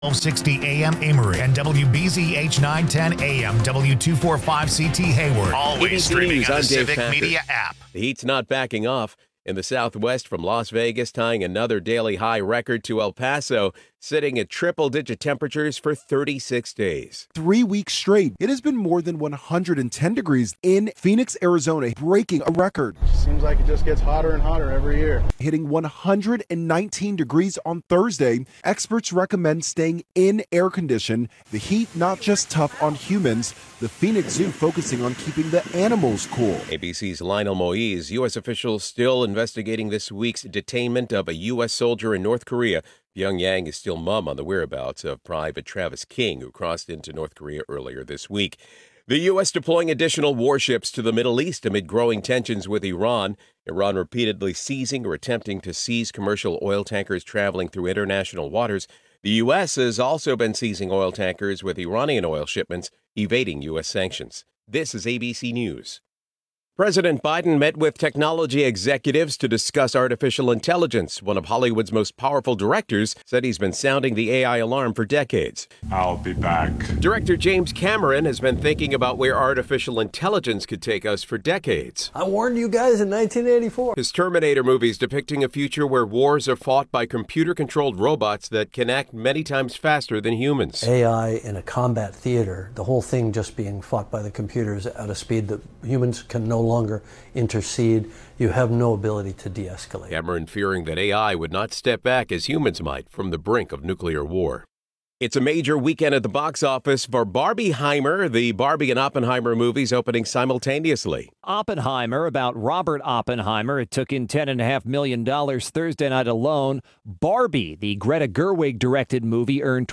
1260 AM Amory and WBZH 910 AM W245CT Hayward. Always ABC streaming News, on I'm the Dave Civic Packard. Media app. The heat's not backing off in the Southwest from Las Vegas, tying another daily high record to El Paso, sitting at triple-digit temperatures for 36 days. 3 weeks straight, it has been more than 110 degrees in Phoenix, Arizona, breaking a record. Seems like it just gets hotter and hotter every year. Hitting 119 degrees on Thursday, experts recommend staying in air condition. The heat not just tough on humans, the Phoenix Zoo focusing on keeping the animals cool. ABC's Lionel Moise, U.S. officials still investigating this week's detainment of a U.S. soldier in North Korea. Pyongyang is still mum on the whereabouts of Private Travis King, who crossed into North Korea earlier this week. The U.S. deploying additional warships to the Middle East amid growing tensions with Iran. Iran repeatedly seizing or attempting to seize commercial oil tankers traveling through international waters. The U.S. has also been seizing oil tankers with Iranian oil shipments, evading U.S. sanctions. This is ABC News. President Biden met with technology executives to discuss artificial intelligence. One of Hollywood's most powerful directors said he's been sounding the AI alarm for decades. I'll be back. Director James Cameron has been thinking about where artificial intelligence could take us for decades. I warned you guys in 1984. His Terminator movies depicting a future where wars are fought by computer-controlled robots that can act many times faster than humans. AI in a combat theater, the whole thing just being fought by the computers at a speed that humans can no longer intercede. You have no ability to de-escalate. Cameron fearing that AI would not step back as humans might from the brink of nuclear war. It's a major weekend at the box office for Barbieheimer, the Barbie and Oppenheimer movies opening simultaneously. Oppenheimer, about Robert Oppenheimer. It took in $10.5 million Thursday night alone. Barbie, the Greta Gerwig-directed movie, earned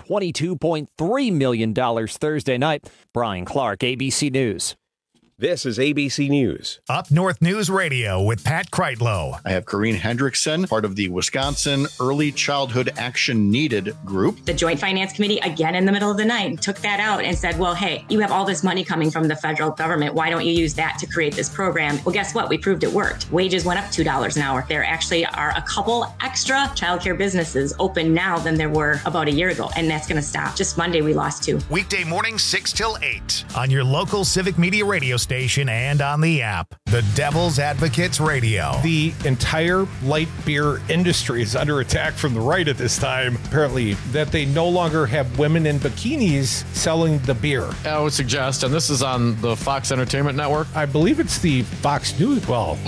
$22.3 million Thursday night. Brian Clark, ABC News. This is ABC News. Up North News Radio with Pat Kreitlow. I have Corrine Hendrickson, part of the Wisconsin Early Childhood Action Needed group. The Joint Finance Committee, again in the middle of the night, took that out and said, well, hey, you have all this money coming from the federal government. Why don't you use that to create this program? Well, guess what? We proved it worked. Wages went up $2 an hour. There actually are a couple extra childcare businesses open now than there were about a year ago, and that's going to stop. Just Monday, we lost 2. Weekday mornings 6 till 8 on your local Civic Media radio station and on the app. The Devil's Advocates Radio. The entire light beer industry is under attack from the right at this time. Apparently, that they no longer have women in bikinis selling the beer. I would suggest, and this is on the Fox Entertainment Network. I believe it's the Fox News. Well,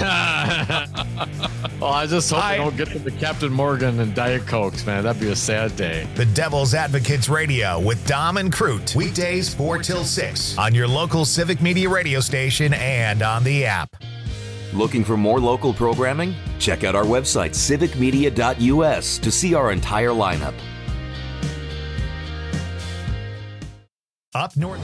I just hope they don't get to the Captain Morgan and Diet Cokes, man. That'd be a sad day. The Devil's Advocates Radio with Dom and Crute. Weekdays 4 till 6 on your local Civic Media radio station and on the app. Looking for more local programming? Check out our website, civicmedia.us, to see our entire lineup. Up North.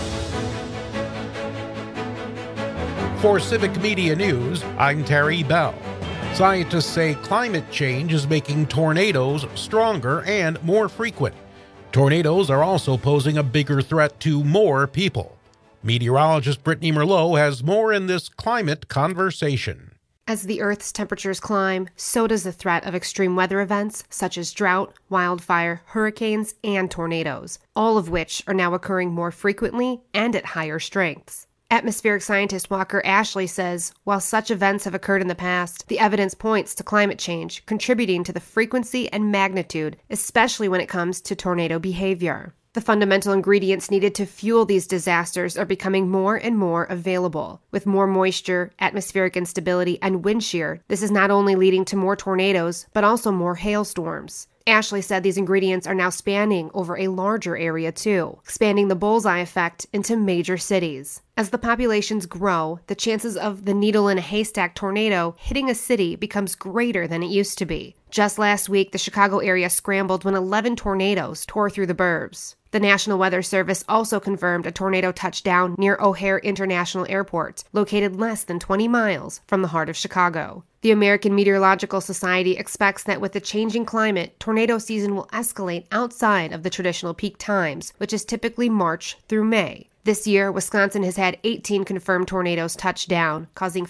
For Civic Media News, I'm Terry Bell. Scientists say climate change is making tornadoes stronger and more frequent. Tornadoes are also posing a bigger threat to more people. Meteorologist Brittany Merlot has more in this climate conversation. As the Earth's temperatures climb, so does the threat of extreme weather events such as drought, wildfire, hurricanes, and tornadoes, all of which are now occurring more frequently and at higher strengths. Atmospheric scientist Walker Ashley says, while such events have occurred in the past, the evidence points to climate change contributing to the frequency and magnitude, especially when it comes to tornado behavior. The fundamental ingredients needed to fuel these disasters are becoming more and more available. With more moisture, atmospheric instability, and wind shear, this is not only leading to more tornadoes, but also more hailstorms. Ashley said these ingredients are now spanning over a larger area too, expanding the bullseye effect into major cities. As the populations grow, the chances of the needle in a haystack tornado hitting a city becomes greater than it used to be. Just last week, the Chicago area scrambled when 11 tornadoes tore through the burbs. The National Weather Service also confirmed a tornado touchdown near O'Hare International Airport, located less than 20 miles from the heart of Chicago. The American Meteorological Society expects that with the changing climate, tornado season will escalate outside of the traditional peak times, which is typically March through May. This year, Wisconsin has had 18 confirmed tornadoes touch down, causing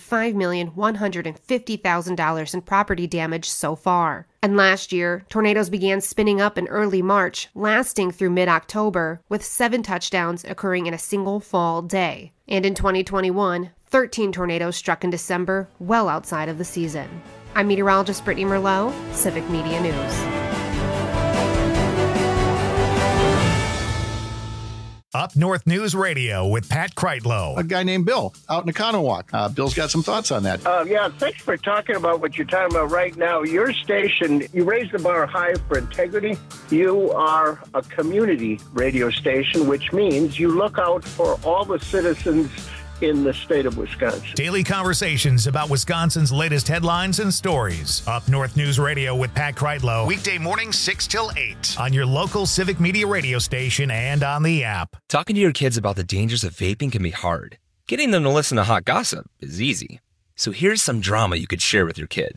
$5,150,000 in property damage so far. And last year, tornadoes began spinning up in early March, lasting through mid-October, with 7 touchdowns occurring in a single fall day. And in 2021, 13 tornadoes struck in December, well outside of the season. I'm meteorologist Brittany Merlot, Civic Media News. Up North News Radio with Pat Kreitlow. A guy named Bill out in Economowoc. Bill's got some thoughts on that. Yeah, thanks for talking about what you're talking about right now. Your station, you raise the bar high for integrity. You are a community radio station, which means you look out for all the citizens in the state of Wisconsin. Daily conversations about Wisconsin's latest headlines and stories. Up North News Radio with Pat Kreitlow. Weekday mornings 6 till 8 on your local Civic Media radio station and on the app. Talking to your kids about the dangers of vaping can be hard. Getting them to listen to hot gossip is easy. So here's some drama you could share with your kid.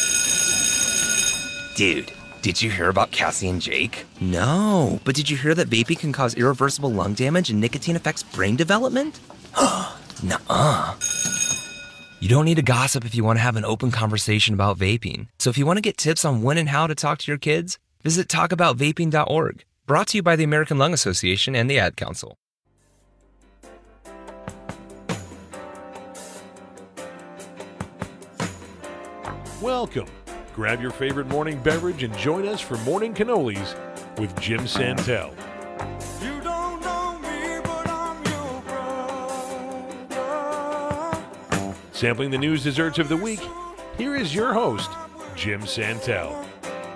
Dude, did you hear about Cassie and Jake? No, but did you hear that vaping can cause irreversible lung damage and nicotine affects brain development? Nuh-uh. You don't need to gossip if you want to have an open conversation about vaping. So if you want to get tips on when and how to talk to your kids, visit talkaboutvaping.org. Brought to you by the American Lung Association and the Ad Council. Welcome. Grab your favorite morning beverage and join us for Morning Cannolis with Jim Santel. Sampling the news desserts of the week, here is your host, Jim Santel.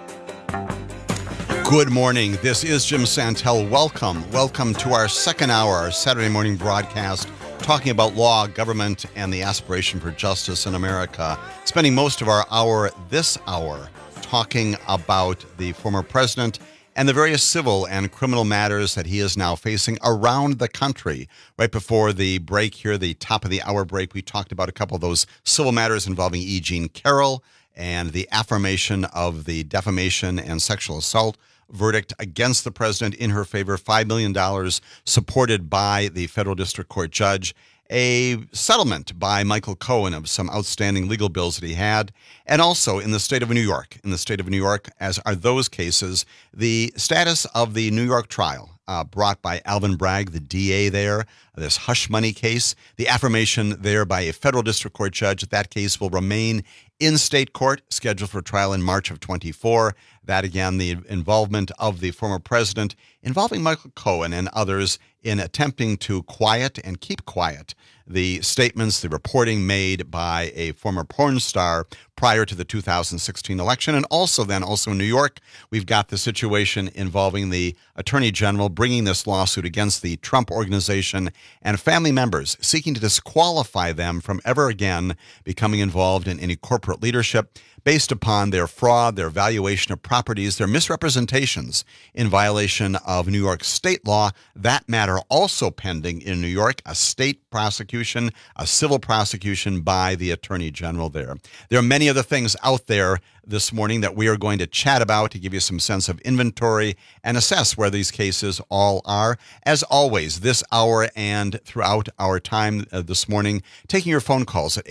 Good morning. This is Jim Santel. Welcome to our second hour, our Saturday morning broadcast, talking about law, government, and the aspiration for justice in America. Spending most of our hour this hour talking about the former president and the various civil and criminal matters that he is now facing around the country. Right before the break here, the top of the hour break, we talked about a couple of those civil matters involving E. Jean Carroll and the affirmation of the defamation and sexual assault verdict against the president in her favor, $5 million supported by the federal district court judge, a settlement by Michael Cohen of some outstanding legal bills that he had, and also in the state of New York, as are those cases, the status of the New York trial brought by Alvin Bragg, the DA there, this hush money case, the affirmation there by a federal district court judge that case will remain in state court, scheduled for trial in March of 24. That, again, the involvement of the former president involving Michael Cohen and others in attempting to quiet and keep quiet the statements, the reporting made by a former porn star prior to the 2016 election. And also in New York, we've got the situation involving the Attorney General bringing this lawsuit against the Trump Organization and family members, seeking to disqualify them from ever again becoming involved in any corporate leadership based upon their fraud, their valuation of properties, their misrepresentations in violation of New York state law. That matter also pending in New York, a state prosecution, a civil prosecution by the Attorney General there. There are many other things out there this morning that we are going to chat about to give you some sense of inventory and assess where these cases all are. As always, this hour and throughout our time this morning, taking your phone calls at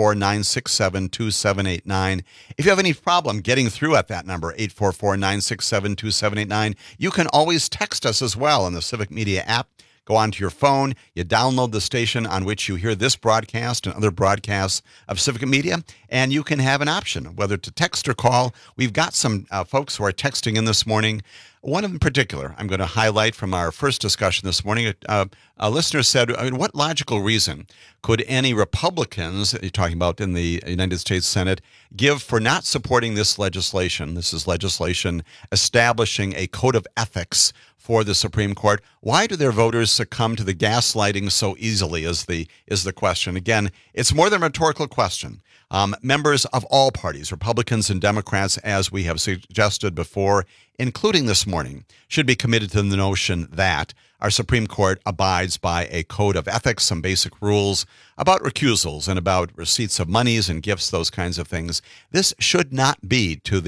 844-967-2789. If you have any problem getting through at that number, 844-967-2789, you can always text us as well on the Civic Media app. Go onto your phone, you download the station on which you hear this broadcast and other broadcasts of Civic Media, and you can have an option, whether to text or call. We've got some folks who are texting in this morning. One in particular I'm going to highlight from our first discussion this morning. A listener said, what logical reason could any Republicans, you're talking about in the United States Senate, give for not supporting this legislation? This is legislation establishing a code of ethics for the Supreme Court. Why do their voters succumb to the gaslighting so easily is the question. Again, it's more than a rhetorical question. Members of all parties, Republicans and Democrats, as we have suggested before, including this morning, should be committed to the notion that our Supreme Court abides by a code of ethics, some basic rules about recusals and about receipts of monies and gifts, those kinds of things. This should not be to the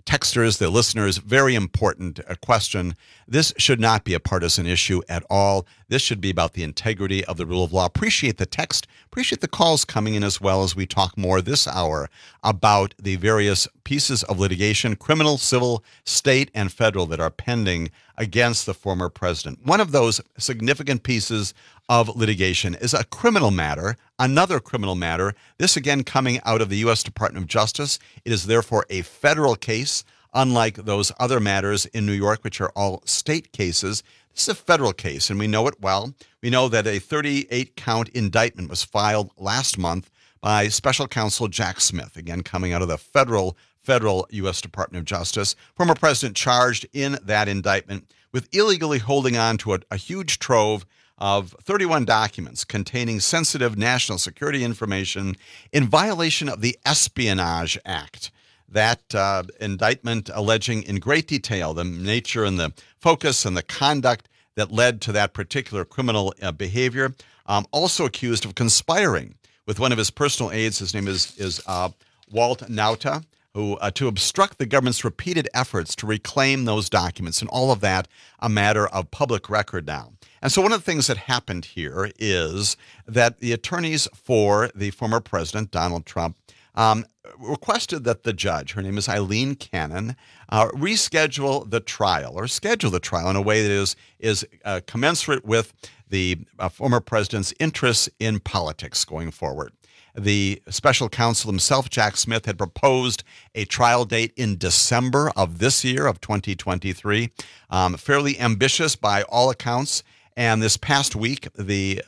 texters, the listeners, very important question. This should not be a partisan issue at all. This should be about the integrity of the rule of law. Appreciate the text. Appreciate the calls coming in as well as we talk more this hour about the various pieces of litigation, criminal, civil, state, and federal, that are pending against the former president. One of those significant pieces of litigation is a criminal matter, another criminal matter, this again coming out of the U.S. Department of Justice. It is therefore a federal case, unlike those other matters in New York, which are all state cases. This is a federal case, and we know it well. We know that a 38-count indictment was filed last month by Special Counsel Jack Smith, again coming out of the federal U.S. Department of Justice. Former president charged in that indictment with illegally holding on to a huge trove of 31 documents containing sensitive national security information in violation of the Espionage Act. That indictment alleging in great detail the nature and the focus and the conduct that led to that particular criminal behavior. Also accused of conspiring with one of his personal aides. His name is Walt Nauta, who to obstruct the government's repeated efforts to reclaim those documents, and all of that a matter of public record now. And so one of the things that happened here is that the attorneys for the former president, Donald Trump, requested that the judge, her name is Eileen Cannon, reschedule the trial, or schedule the trial in a way that is commensurate with the former president's interests in politics going forward. The special counsel himself, Jack Smith, had proposed a trial date in December of this year, of 2023, fairly ambitious by all accounts. And this past week, the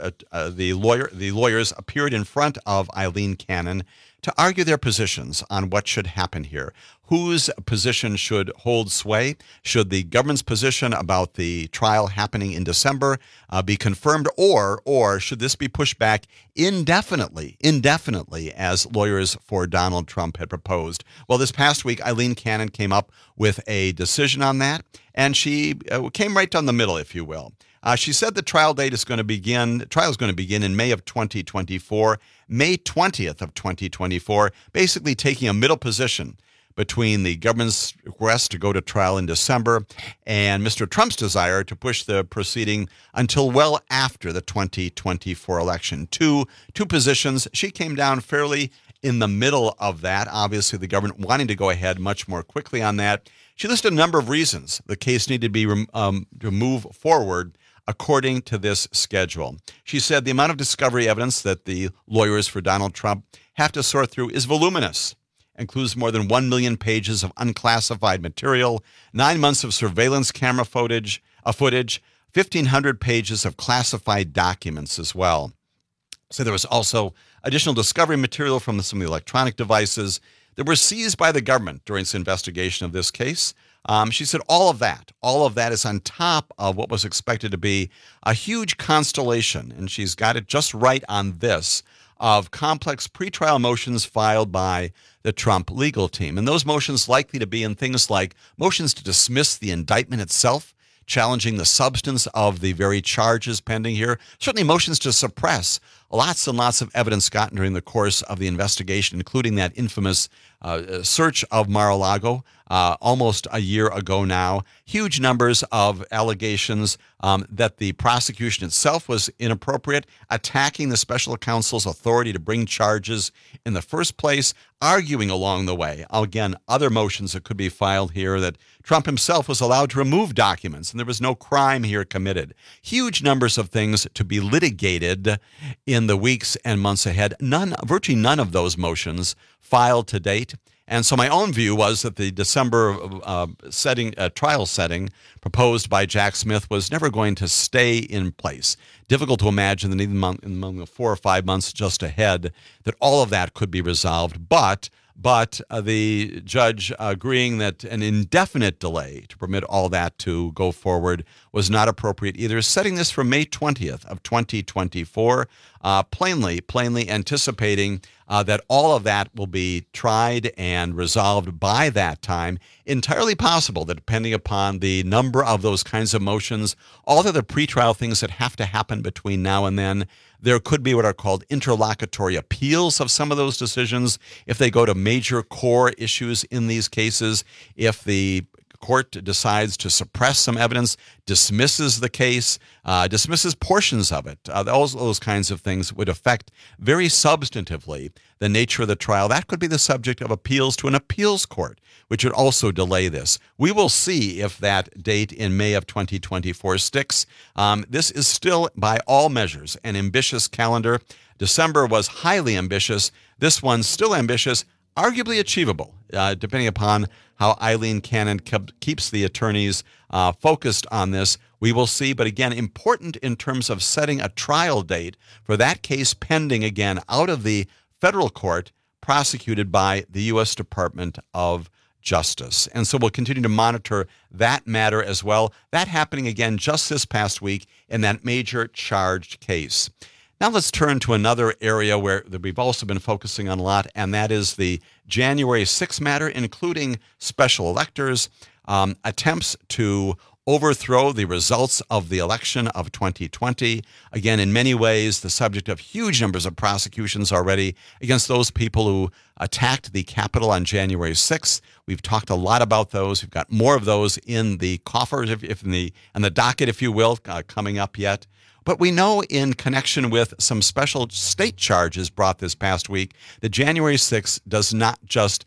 lawyers appeared in front of Eileen Cannon to argue their positions on what should happen here. Whose position should hold sway? Should the government's position about the trial happening in December be confirmed, or should this be pushed back indefinitely, as lawyers for Donald Trump had proposed? Well, this past week, Eileen Cannon came up with a decision on that, and she came right down the middle, if you will. She said the trial is going to begin in May of 2024, May 20th of 2024, basically taking a middle position between the government's request to go to trial in December and Mr. Trump's desire to push the proceeding until well after the 2024 election. Two positions. She came down fairly in the middle of that. Obviously, the government wanting to go ahead much more quickly on that. She listed a number of reasons the case needed to be to move forward according to this schedule. She said the amount of discovery evidence that the lawyers for Donald Trump have to sort through is voluminous. Includes more than 1 million pages of unclassified material, 9 months of surveillance camera footage, 1,500 pages of classified documents as well. So there was also additional discovery material from some of the electronic devices that were seized by the government during its investigation of this case. She said all of that is on top of what was expected to be a huge constellation, and she's got it just right on this, of complex pretrial motions filed by the Trump legal team. And those motions likely to be in things like motions to dismiss the indictment itself, challenging the substance of the very charges pending here, certainly motions to suppress lots and lots of evidence gotten during the course of the investigation, including that infamous search of Mar-a-Lago almost a year ago now. Huge numbers of allegations that the prosecution itself was inappropriate, attacking the special counsel's authority to bring charges in the first place, arguing along the way, again, other motions that could be filed here that Trump himself was allowed to remove documents and there was no crime here committed. Huge numbers of things to be litigated in the weeks and months ahead. Virtually none of those motions filed to date. And so my own view was that the December trial setting proposed by Jack Smith was never going to stay in place. Difficult to imagine that even among the 4 or 5 months just ahead that all of that could be resolved. But the judge agreeing that an indefinite delay to permit all that to go forward was not appropriate either, setting this for May 20th of 2024. plainly anticipating that all of that will be tried and resolved by that time. Entirely possible that depending upon the number of those kinds of motions, all of the pretrial things that have to happen between now and then, there could be what are called interlocutory appeals of some of those decisions if they go to major core issues in these cases. If the court decides to suppress some evidence, dismisses the case, dismisses portions of it. All those kinds of things would affect very substantively the nature of the trial. That could be the subject of appeals to an appeals court, which would also delay this. We will see if that date in May of 2024 sticks. This is still, by all measures, an ambitious calendar. December was highly ambitious. This one's still ambitious, arguably achievable, depending upon how Eileen Cannon keeps the attorneys focused on this. We will see, but again, important in terms of setting a trial date for that case pending, again, out of the federal court, prosecuted by the U.S. Department of Justice. And so we'll continue to monitor that matter as well. That happening again just this past week in that major charged case. Now let's turn to another area where we've also been focusing on a lot, and that is the January 6th matter, including special electors, attempts to overthrow the results of the election of 2020. Again, in many ways, the subject of huge numbers of prosecutions already against those people who attacked the Capitol on January 6th. We've talked a lot about those. We've got more of those in the coffers, in the docket, if you will, coming up yet. But we know in connection with some special state charges brought this past week that January 6th does not just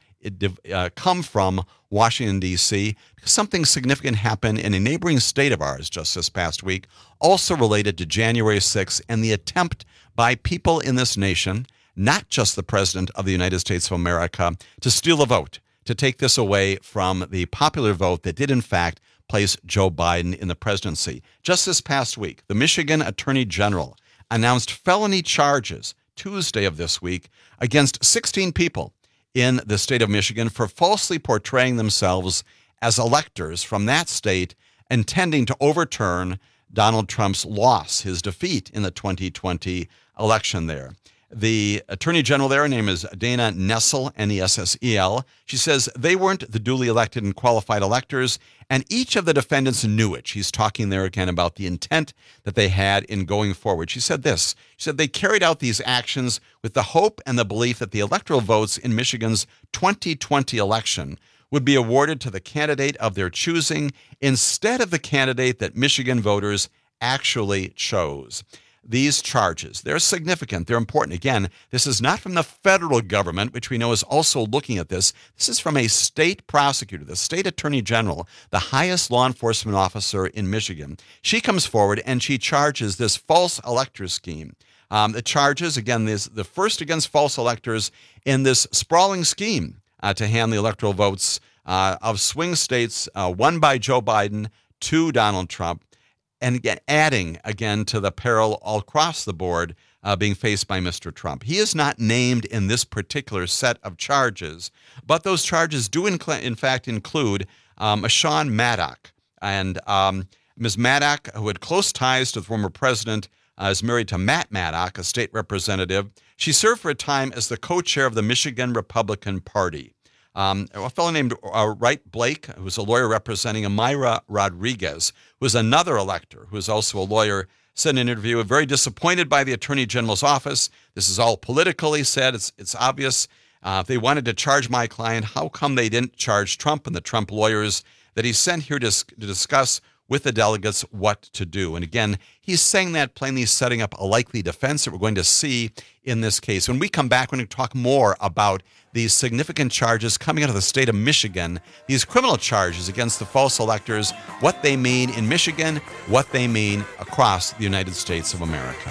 come from Washington, D.C. Something significant happened in a neighboring state of ours just this past week, also related to January 6th and the attempt by people in this nation, not just the President of the United States of America, to steal a vote, to take this away from the popular vote that did, in fact, place Joe Biden in the presidency. Just this past week, the Michigan Attorney General announced felony charges Tuesday of this week against 16 people in the state of Michigan for falsely portraying themselves as electors from that state, intending to overturn Donald Trump's loss, his defeat in the 2020 election there. The Attorney General there, her name is Dana Nessel, Nessel. She says they weren't the duly elected and qualified electors, and each of the defendants knew it. She's talking there again about the intent that they had in going forward. She said this. She said they carried out these actions with the hope and the belief that the electoral votes in Michigan's 2020 election would be awarded to the candidate of their choosing instead of the candidate that Michigan voters actually chose. These charges, they're significant, they're important. Again, this is not from the federal government, which we know is also looking at this. This is from a state prosecutor, the state attorney general, the highest law enforcement officer in Michigan. She comes forward and she charges this false elector scheme. The charges, again, the first against false electors in this sprawling scheme to hand the electoral votes of swing states won by Joe Biden to Donald Trump. And again, adding again to the peril all across the board being faced by Mr. Trump. He is not named in this particular set of charges, but those charges do in fact include Sean Maddock. And Ms. Maddock, who had close ties to the former president, is married to Matt Maddock, a state representative. She served for a time as the co-chair of the Michigan Republican Party. A fellow named Wright Blake, who was a lawyer representing Amira Rodriguez, who was another elector, who is also a lawyer, said in an interview, very disappointed by the Attorney General's office. This is all political, he said. It's obvious. If they wanted to charge my client, how come they didn't charge Trump and the Trump lawyers that he sent here to discuss with the delegates what to do? And again, he's saying that plainly, setting up a likely defense that we're going to see in this case. When we come back, we're going to talk more about these significant charges coming out of the state of Michigan, these criminal charges against the false electors, what they mean in Michigan, what they mean across the United States of America.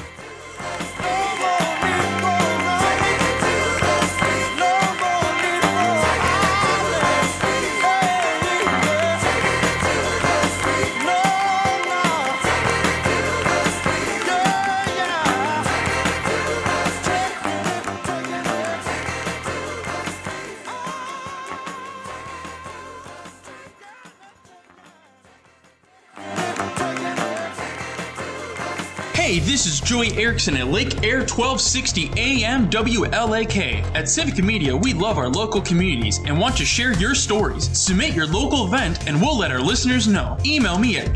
Hey, this is Joey Erickson at Lake Air 1260 AM WLAK. At Civic Media, we love our local communities and want to share your stories. Submit your local event and we'll let our listeners know. Email me at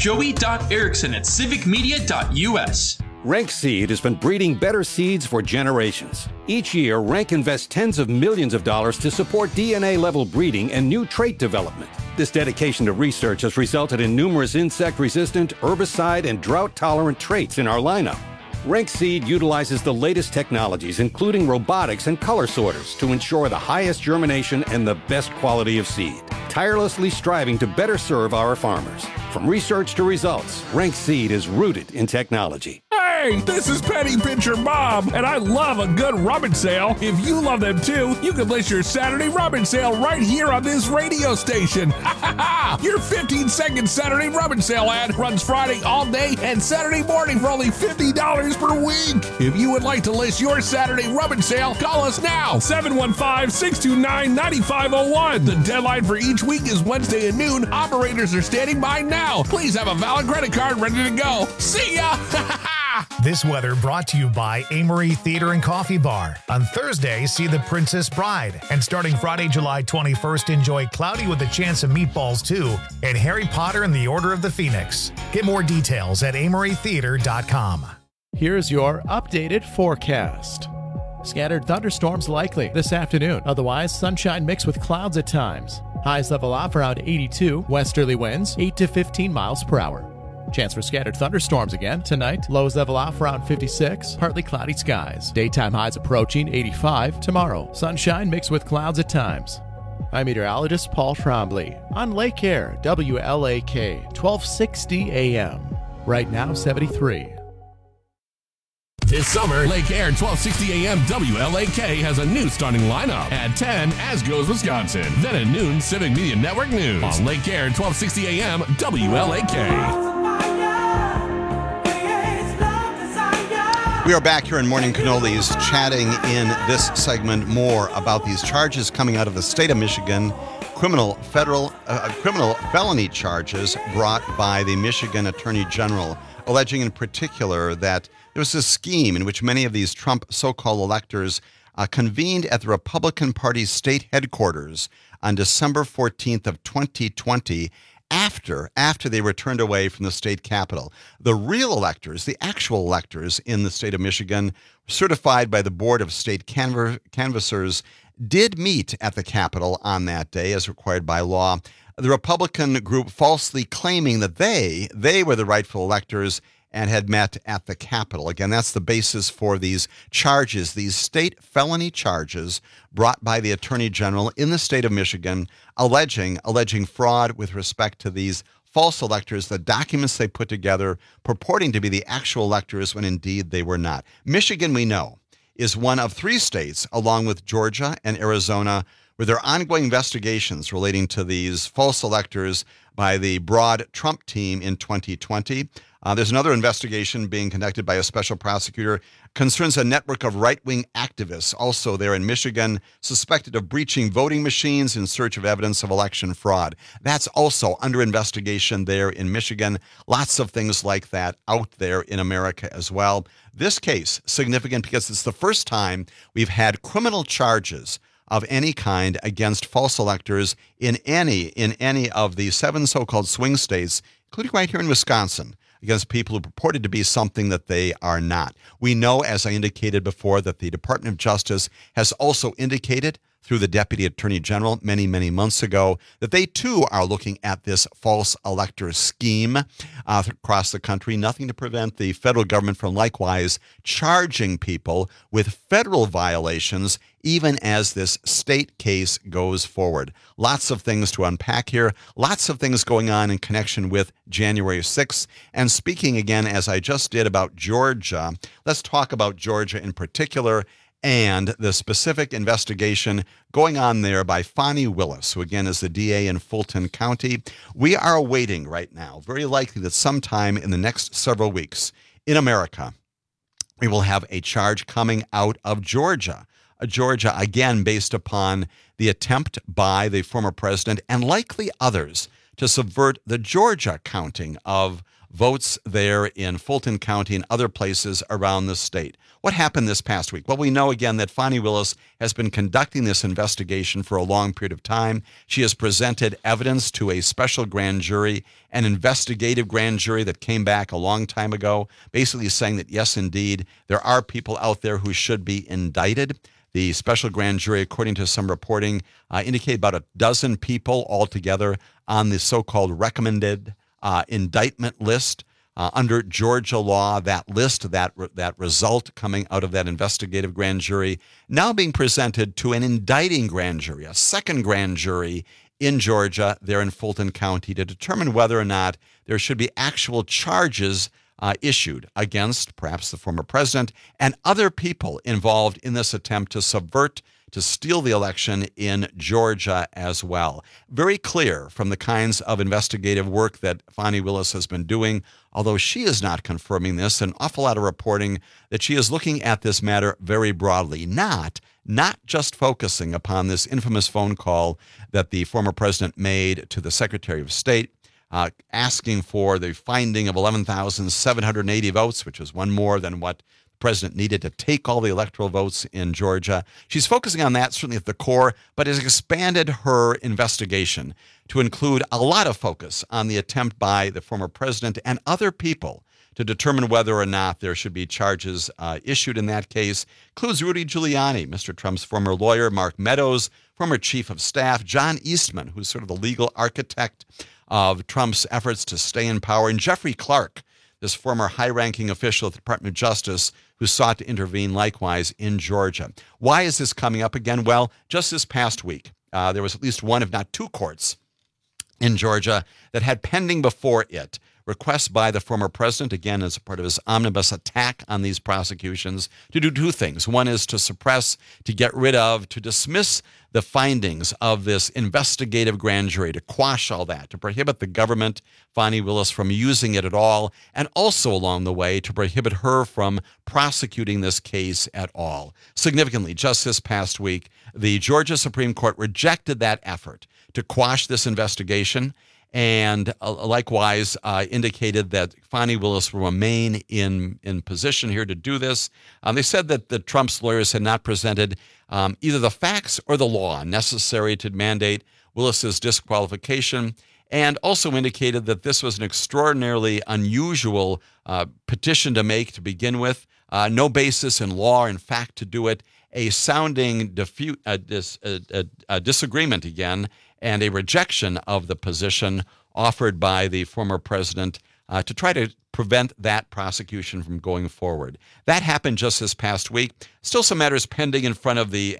joey.erickson@civicmedia.us. Rank Seed has been breeding better seeds for generations. Each year, Rank invests tens of millions of dollars to support DNA-level breeding and new trait development. This dedication to research has resulted in numerous insect-resistant, herbicide, and drought-tolerant traits in our lineup. Rank Seed utilizes the latest technologies, including robotics and color sorters, to ensure the highest germination and the best quality of seed, tirelessly striving to better serve our farmers. From research to results, Rank Seed is rooted in technology. Hey, this is Penny Pincher Bob, and I love a good rummage sale. If you love them too, you can list your Saturday rummage sale right here on this radio station. Your 15-second Saturday rummage sale ad runs Friday all day and Saturday morning for only $50 per week. If you would like to list your Saturday rummage sale, call us now, 715-629-9501. The deadline for each week is Wednesday at noon. Operators are standing by now. Please have a valid credit card ready to go. See ya! This weather brought to you by Amory Theater and Coffee Bar. On Thursday, see The Princess Bride. And starting Friday, July 21st, enjoy Cloudy with a Chance of Meatballs 2 and Harry Potter and the Order of the Phoenix. Get more details at amorytheater.com. Here's your updated forecast. Scattered thunderstorms likely this afternoon. Otherwise, sunshine mixed with clouds at times. Highs level off around 82. Westerly winds 8 to 15 miles per hour. Chance for scattered thunderstorms again tonight. Lows level off around 56. Partly cloudy skies. Daytime highs approaching 85. Tomorrow, sunshine mixed with clouds at times. I'm meteorologist Paul Trombley on Lake Air, WLAK, 1260 AM. Right now, 73. This summer, Lake Air 1260 AM WLAK has a new starting lineup. At 10, As Goes Wisconsin. Then at noon, Civic Media Network News. On Lake Air 1260 AM WLAK. We are back here in Morning Cannolis chatting in this segment more about these charges coming out of the state of Michigan, criminal felony charges brought by the Michigan Attorney General, alleging in particular that there was a scheme in which many of these Trump so-called electors convened at the Republican Party's state headquarters on December 14th of 2020 after they were turned away from the state capitol. The real electors, the actual electors in the state of Michigan, certified by the Board of State Canvassers, did meet at the Capitol on that day as required by law. The Republican group falsely claiming that they were the rightful electors and had met at the Capitol. Again, that's the basis for these charges, these state felony charges brought by the Attorney General in the state of Michigan, alleging fraud with respect to these false electors, the documents they put together purporting to be the actual electors when indeed they were not. Michigan, we know, is one of 3 states, along with Georgia and Arizona, where there are ongoing investigations relating to these false electors by the broad Trump team in 2020. There's another investigation being conducted by a special prosecutor, concerns a network of right-wing activists also there in Michigan, suspected of breaching voting machines in search of evidence of election fraud. That's also under investigation there in Michigan. Lots of things like that out there in America as well. This case, significant because it's the first time we've had criminal charges of any kind against false electors in any of the 7 so-called swing states, including right here in Wisconsin, against people who purported to be something that they are not. We know, as I indicated before, that the Department of Justice has also indicated through the Deputy Attorney General many, many months ago that they too are looking at this false elector scheme across the country. Nothing to prevent the federal government from likewise charging people with federal violations even as this state case goes forward. Lots of things to unpack here. Lots of things going on in connection with January 6th. And speaking again, as I just did about Georgia, let's talk about Georgia in particular and the specific investigation going on there by Fani Willis, who again is the DA in Fulton County. We are awaiting right now, very likely that sometime in the next several weeks in America, we will have a charge coming out of Georgia. Georgia, again, based upon the attempt by the former president and likely others to subvert the Georgia counting of votes there in Fulton County and other places around the state. What happened this past week? Well, we know again that Fani Willis has been conducting this investigation for a long period of time. She has presented evidence to a special grand jury, an investigative grand jury that came back a long time ago, basically saying that, yes, indeed, there are people out there who should be indicted. The special grand jury, according to some reporting, indicated about a dozen people altogether on the so-called recommended indictment list under Georgia law. That list, that result coming out of that investigative grand jury, now being presented to an indicting grand jury, a second grand jury in Georgia, there in Fulton County, to determine whether or not there should be actual charges issued against perhaps the former president and other people involved in this attempt to subvert, to steal the election in Georgia as well. Very clear from the kinds of investigative work that Fani Willis has been doing, although she is not confirming this, an awful lot of reporting that she is looking at this matter very broadly, not just focusing upon this infamous phone call that the former president made to the Secretary of State, asking for the finding of 11,780 votes, which is one more than what the president needed to take all the electoral votes in Georgia. She's focusing on that certainly at the core, but has expanded her investigation to include a lot of focus on the attempt by the former president and other people to determine whether or not there should be charges issued in that case. Includes Rudy Giuliani, Mr. Trump's former lawyer, Mark Meadows, former chief of staff, John Eastman, who's sort of the legal architect of Trump's efforts to stay in power, and Jeffrey Clark, this former high-ranking official at the Department of Justice who sought to intervene likewise in Georgia. Why is this coming up again? Well, just this past week, there was at least one, if not two courts in Georgia that had pending before it requests by the former president, again, as a part of his omnibus attack on these prosecutions, to do two things. One is to suppress, to get rid of, to dismiss the findings of this investigative grand jury, to quash all that, to prohibit the government, Fani Willis, from using it at all, and also along the way to prohibit her from prosecuting this case at all. Significantly, just this past week, the Georgia Supreme Court rejected that effort to quash this investigation, and likewise indicated that Fani Willis will remain in position here to do this. They said that the Trump's lawyers had not presented either the facts or the law necessary to mandate Willis's disqualification, and also indicated that this was an extraordinarily unusual petition to make to begin with, no basis in law or in fact to do it, a sounding disagreement again, and a rejection of the position offered by the former president to try to prevent that prosecution from going forward. That happened just this past week. Still some matters pending in front of the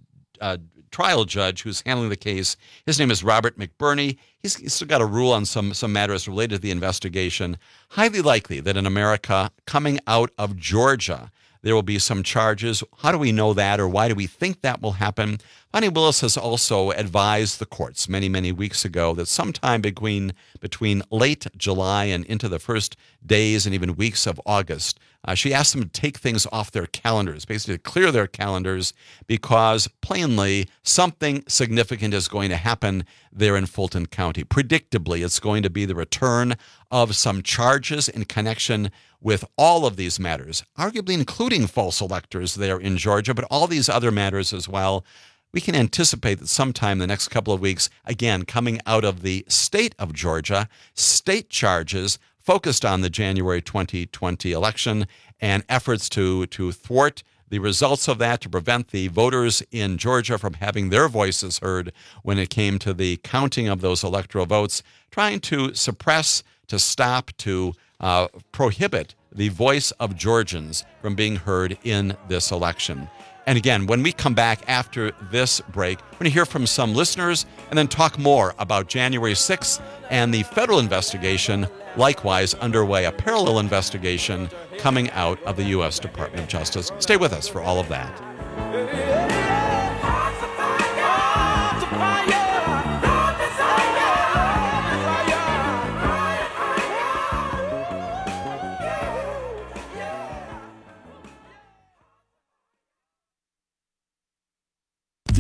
trial judge who's handling the case. His name is Robert McBurney. He's still got a rule on some matters related to the investigation. Highly likely that in America, coming out of Georgia, there will be some charges. How do we know that, or why do we think that will happen? Fani Willis has also advised the courts many, many weeks ago that sometime between late July and into the first days and even weeks of August, she asked them to take things off their calendars, basically to clear their calendars, because plainly something significant is going to happen there in Fulton County. Predictably, it's going to be the return of some charges in connection with all of these matters, arguably including false electors there in Georgia, but all these other matters as well. We can anticipate that sometime in the next couple of weeks, again, coming out of the state of Georgia, state charges focused on the January 2020 election and efforts to thwart the results of that, to prevent the voters in Georgia from having their voices heard when it came to the counting of those electoral votes, trying to suppress, to stop, to prohibit the voice of Georgians from being heard in this election. And again, when we come back after this break, we're going to hear from some listeners and then talk more about January 6th and the federal investigation, likewise underway, a parallel investigation coming out of the U.S. Department of Justice. Stay with us for all of that.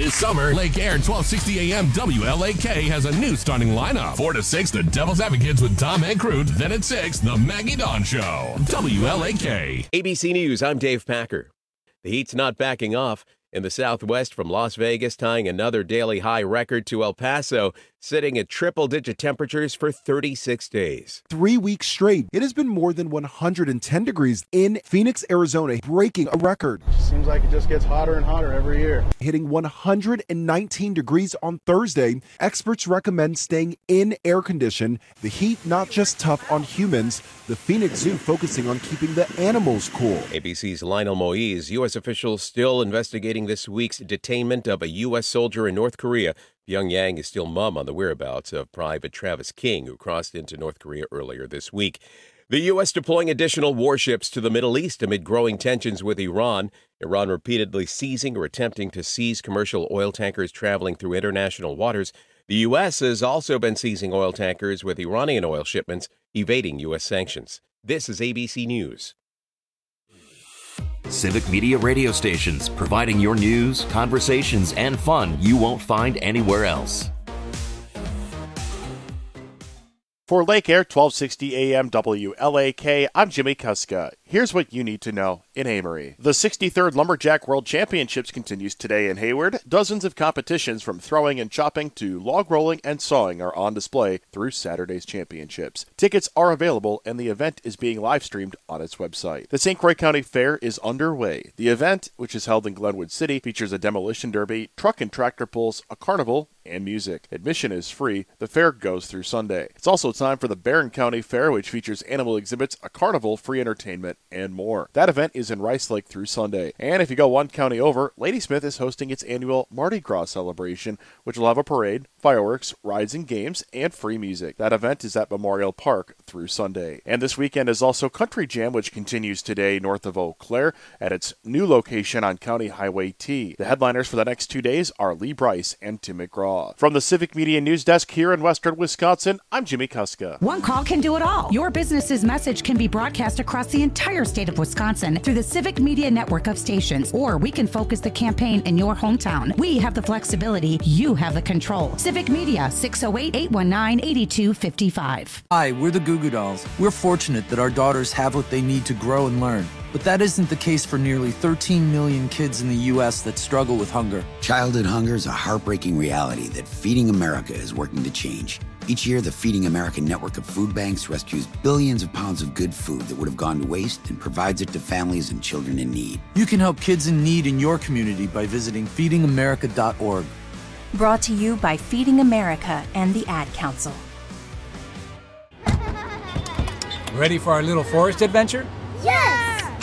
This summer, Lake Air 1260 AM WLAK has a new starting lineup. 4 to 6, the Devil's Advocates with Tom Ankroot. Then at 6, the Maggie Dawn Show. WLAK. ABC News, I'm Dave Packer. The heat's not backing off. In the Southwest, from Las Vegas, tying another daily high record to El Paso, sitting at triple-digit temperatures for 36 days. 3 weeks straight, it has been more than 110 degrees in Phoenix, Arizona, breaking a record. Seems like it just gets hotter and hotter every year. Hitting 119 degrees on Thursday, experts recommend staying in air condition. The heat not just tough on humans, the Phoenix Zoo focusing on keeping the animals cool. ABC's Lionel Moise, U.S. officials still investigating this week's detainment of a U.S. soldier in North Korea. Pyongyang is still mum on the whereabouts of Private Travis King, who crossed into North Korea earlier this week. The U.S. deploying additional warships to the Middle East amid growing tensions with Iran. Iran repeatedly seizing or attempting to seize commercial oil tankers traveling through international waters. The U.S. has also been seizing oil tankers with Iranian oil shipments evading U.S. sanctions. This is ABC News. Civic Media radio stations, providing your news, conversations, and fun you won't find anywhere else. For Lake Air 1260 AM WLAK, I'm Jimmy Kuska. Here's what you need to know in Amory. The 63rd Lumberjack World Championships continues today in Hayward. Dozens of competitions from throwing and chopping to log rolling and sawing are on display through Saturday's championships. Tickets are available and the event is being live streamed on its website. The St. Croix County Fair is underway. The event, which is held in Glenwood City, features a demolition derby, truck and tractor pulls, a carnival, and music. Admission is free. The fair goes through Sunday. It's also time for the Barron County Fair, which features animal exhibits, a carnival, free entertainment, and more. That event is in Rice Lake through Sunday. And if you go one county over, Ladysmith is hosting its annual Mardi Gras celebration, which will have a parade, fireworks, rides and games, and free music. That event is at Memorial Park through Sunday. And this weekend is also Country Jam, which continues today north of Eau Claire at its new location on County Highway T. The headliners for the next 2 days are Lee Brice and Tim McGraw. From the Civic Media News Desk here in Western Wisconsin, I'm Jimmy Kuska. One call can do it all. Your business's message can be broadcast across the entire state of Wisconsin through the Civic Media network of stations, or we can focus the campaign in your hometown. We have the flexibility. You have the control. Civic Media, 608-819-8255. Hi, we're the Goo Goo Dolls. We're fortunate that our daughters have what they need to grow and learn. But that isn't the case for nearly 13 million kids in the U.S. that struggle with hunger. Childhood hunger is a heartbreaking reality that Feeding America is working to change. Each year, the Feeding America network of food banks rescues billions of pounds of good food that would have gone to waste and provides it to families and children in need. You can help kids in need in your community by visiting feedingamerica.org. Brought to you by Feeding America and the Ad Council. Ready for our little forest adventure? Yes!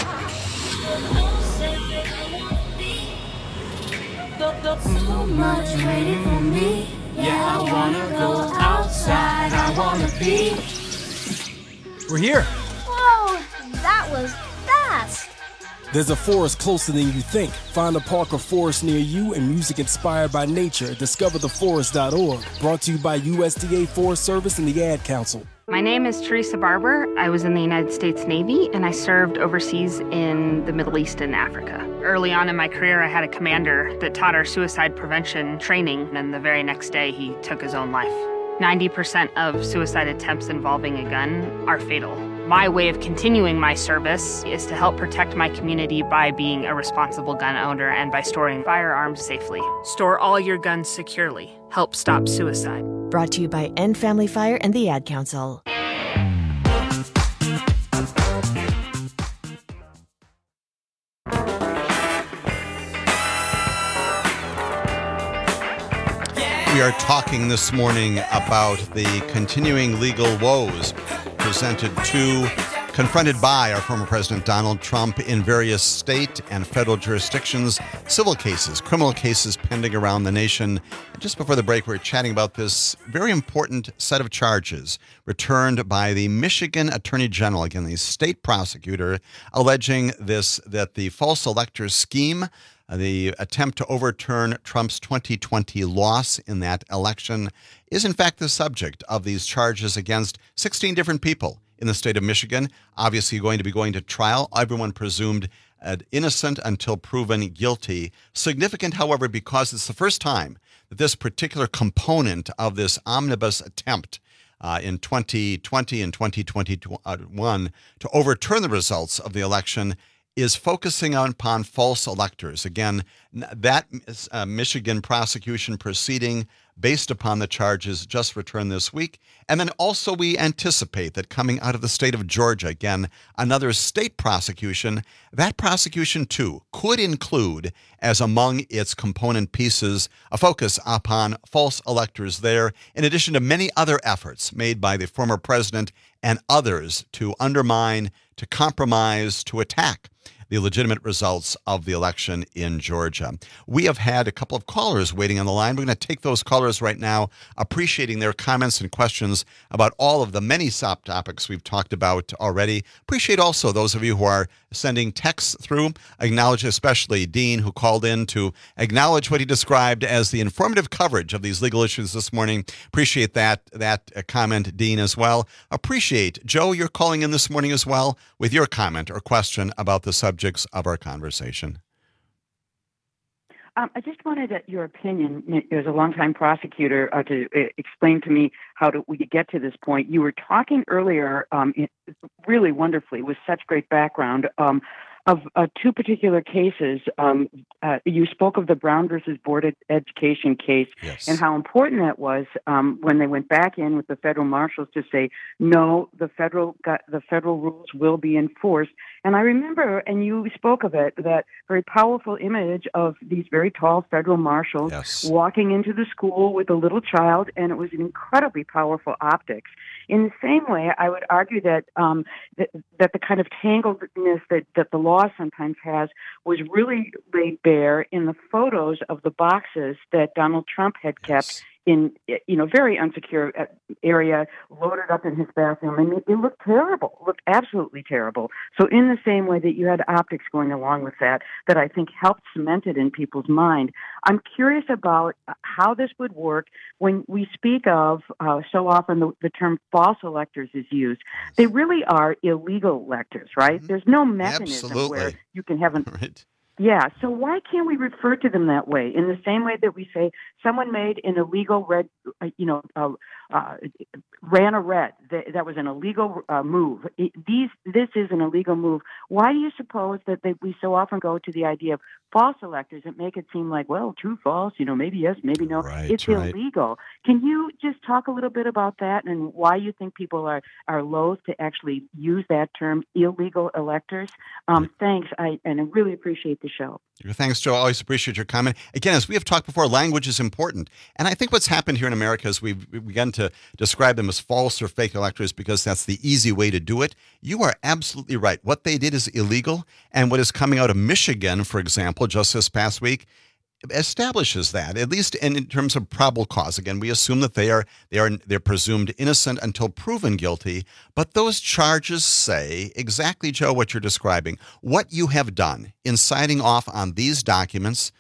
So much waiting for me. Yeah, I wanna go outside. I wanna be. We're here. Whoa, that was fast. There's a forest closer than you think. Find a park or forest near you and music inspired by nature at discovertheforest.org. Brought to you by USDA Forest Service and the Ad Council. My name is Teresa Barber. I was in the United States Navy and I served overseas in the Middle East and Africa. Early on in my career, I had a commander that taught our suicide prevention training, and the very next day he took his own life. 90% of suicide attempts involving a gun are fatal. My way of continuing my service is to help protect my community by being a responsible gun owner and by storing firearms safely. Store all your guns securely. Help stop suicide. Brought to you by End Family Fire and the Ad Council. We are talking this morning about the continuing legal woes confronted by our former President Donald Trump in various state and federal jurisdictions, civil cases, criminal cases pending around the nation. And just before the break, we were chatting about this very important set of charges returned by the Michigan Attorney General, again, the state prosecutor, alleging that the false electors scheme, the attempt to overturn Trump's 2020 loss in that election, is in fact the subject of these charges against 16 different people in the state of Michigan. Obviously going to be going to trial. Everyone presumed innocent until proven guilty. Significant, however, because it's the first time that this particular component of this omnibus attempt in 2020 and 2021 to overturn the results of the election is focusing upon false electors. Again, that Michigan prosecution proceeding based upon the charges just returned this week. And then also we anticipate that coming out of the state of Georgia, again, another state prosecution, that prosecution too could include as among its component pieces a focus upon false electors there, in addition to many other efforts made by the former president and others to undermine, to compromise, to attack the legitimate results of the election in Georgia. We have had a couple of callers waiting on the line. We're going to take those callers right now, appreciating their comments and questions about all of the many topics we've talked about already. Appreciate also those of you who are sending texts through. Acknowledge especially Dean, who called in to acknowledge what he described as the informative coverage of these legal issues this morning. Appreciate that comment, Dean, as well. Appreciate, Joe, you're calling in this morning as well with your comment or question about the subject of our conversation. I just wanted your opinion as a longtime prosecutor to explain to me how we could get to this point. You were talking earlier really wonderfully with such great background of two particular cases. You spoke of the Brown versus Board of Education case, yes, and how important that was when they went back in with the federal marshals to say, no, the federal rules will be enforced. And I remember, and you spoke of it, that very powerful image of these very tall federal marshals, yes, walking into the school with a little child, and it was an incredibly powerful optics. In the same way, I would argue that that the kind of tangledness that the law sometimes has was really laid bare in the photos of the boxes that Donald Trump had kept in, very unsecure area, loaded up in his bathroom, and it looked terrible, looked absolutely terrible. So in the same way that you had optics going along with that I think helped cement it in people's mind, I'm curious about how this would work when we speak of, so often the term false electors is used. They really are illegal electors, right? Mm-hmm. There's no mechanism where you can have Right. Yeah, so why can't we refer to them that way? In the same way that we say someone made an illegal ran a red. That was an illegal move. This is an illegal move. Why do you suppose that we so often go to the idea of false electors and make it seem like, well, true, false, maybe yes, maybe no. Right, it's illegal. Can you just talk a little bit about that and why you think people are loath to actually use that term, illegal electors? Thanks, I really appreciate the show. Thanks, Joe. I always appreciate your comment. Again, as we have talked before, language is important. And I think what's happened here in America is we've begun to describe them as false or fake electors because that's the easy way to do it. You are absolutely right. What they did is illegal. And what is coming out of Michigan, for example, just this past week, establishes that, at least in terms of probable cause. Again, we assume that they're presumed innocent until proven guilty, but those charges say exactly, Joe, what you're describing. What you have done in signing off on these documents,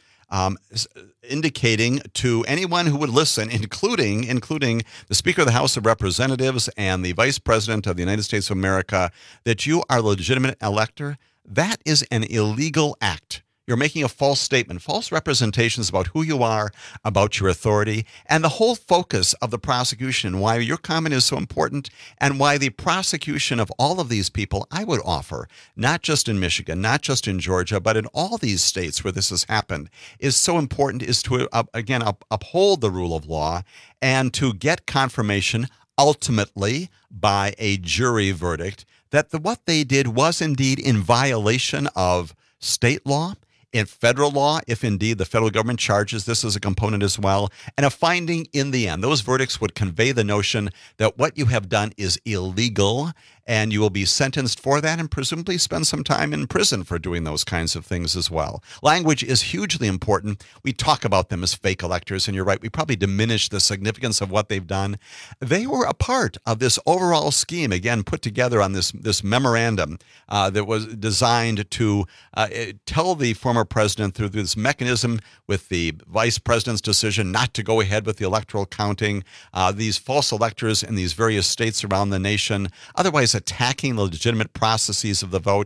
indicating to anyone who would listen, including the Speaker of the House of Representatives and the Vice President of the United States of America, that you are a legitimate elector, that is an illegal act. You're making a false statement, false representations about who you are, about your authority, and the whole focus of the prosecution and why your comment is so important and why the prosecution of all of these people, I would offer, not just in Michigan, not just in Georgia, but in all these states where this has happened, is so important, is to, again, uphold the rule of law and to get confirmation ultimately by a jury verdict that what they did was indeed in violation of state law, in federal law, if indeed the federal government charges this as a component as well, and a finding in the end. Those verdicts would convey the notion that what you have done is illegal and you will be sentenced for that and presumably spend some time in prison for doing those kinds of things as well. Language is hugely important. We talk about them as fake electors, and you're right, we probably diminish the significance of what they've done. They were a part of this overall scheme, again, put together on this memorandum that was designed to tell the former president through this mechanism with the vice president's decision not to go ahead with the electoral counting, these false electors in these various states around the nation, otherwise attacking the legitimate processes of the vote.